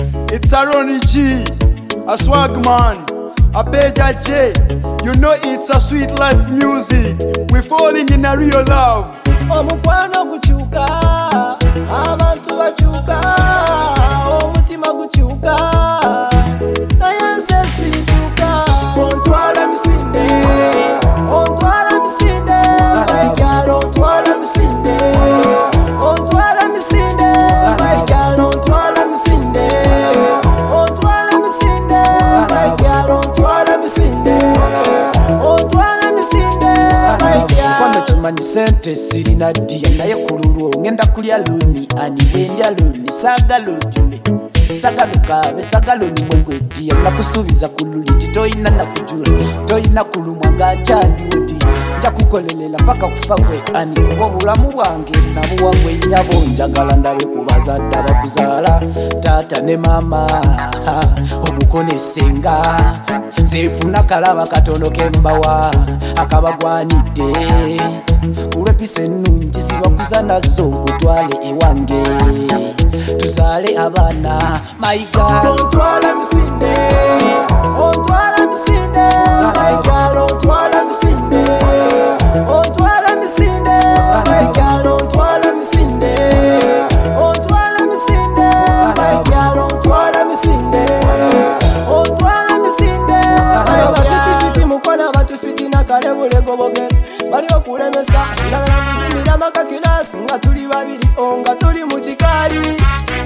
It's a Ronnie G, a swag man, a Beja J. You know it's a sweet life music. We're falling in a real love. Omukwano guchuka, abantu bachuka, omutima guchuka, nayense sirichuka. Ontwala misinde, ontwala misinde, my girl, ontwala misinde, ontwala misinde, my girl, ontwala misinde, ontwala misinde, my girl, ontwala misinde, ontwala misinde, my girl. Kwame chimanyi sente sirina dia naye kululwo ngenda kulya luni anibendya luni sagalo jule sagalo kabe sagalo nimwe dia nakusubiza kululi titoyina nakujula toyina kulumwa ngachali ntakukolelela paka kufa gwe ani kubo bulamu bwange nabo wagwe nyabo njagala ndabe kubazadde bakuzala tata ne mama omukone senga zefuna kalaba katono kembawa akabagwanidde kulwepise nungi zibakuza nazo nkutwale ewange tuzale abana my God ontwala misinde ontwala misinde my God ontwala misinde ontwala misinde my God ontwala misinde ontwala misinde my God ontwala misinde ontwala misinde abafiti mukona batufiti nakalebule gobogere bali okulemesa ndagala muzimira makakilasi nga tuli babiri onga tuli mu kikali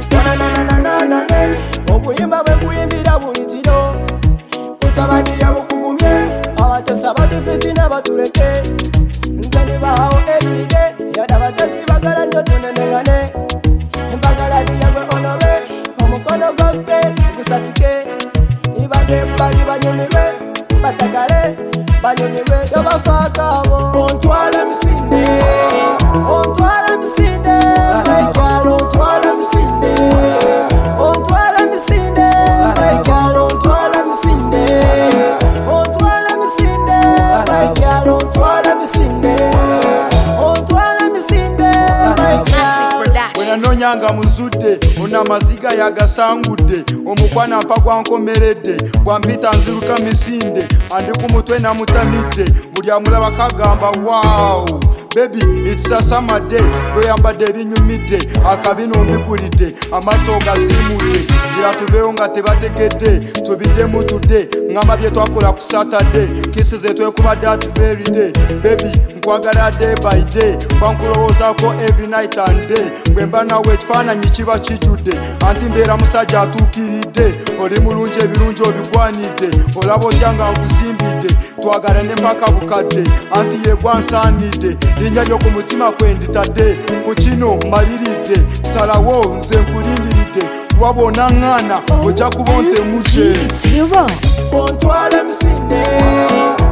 obuyimba bwe kuyimbira buli kiro kusabadiya bukugumye abatesa batufiti n'abatuleke nze ndibaawo ebiride yada abatesi bagala nnyo tunenengane empagala diyagwe onobe omukono gwaffe gusasike ibadde bali banyumirwe bacakale banyumirwe tobafaakabo ontwala misinde ontwala misinde my girl ontwala misinde ontwala misinde my girl ontwala misinde ontwala misinde my girl ontwala misinde ontwala misinde my girl wenanonyanga muzudde ona maziga yagasangudde omukwana mpa gwankomeredde bwampita nziruka misinde andi ku mutwe namutamidde buli amulaba kagamba wow baby it's a summer day lweyambadde ebinyumidde akabino mbikuridde amaaso gazimudde gira tubeewo nga tebategedde tubiddemu tudde ngamba bye twakola ku Saturday kisi ze twekubadde at very day baby nkwagala day by day kwankulowoozaako every night and day bwemba nawe ekifaananyi kiba kijjudde anti mbeera musajja atuukiridde oli mulungi ebirungi obigwanidde olaba otya nga nkuzimbidde twagala ne mpaka bukadde anti yegwansaanidde linnya ly'oku mutima kwenditadde ku kino mmaliridde salawo nze nkulindiridde lwaba onaŋŋaana ojja kuba ontemudde ontwala misinde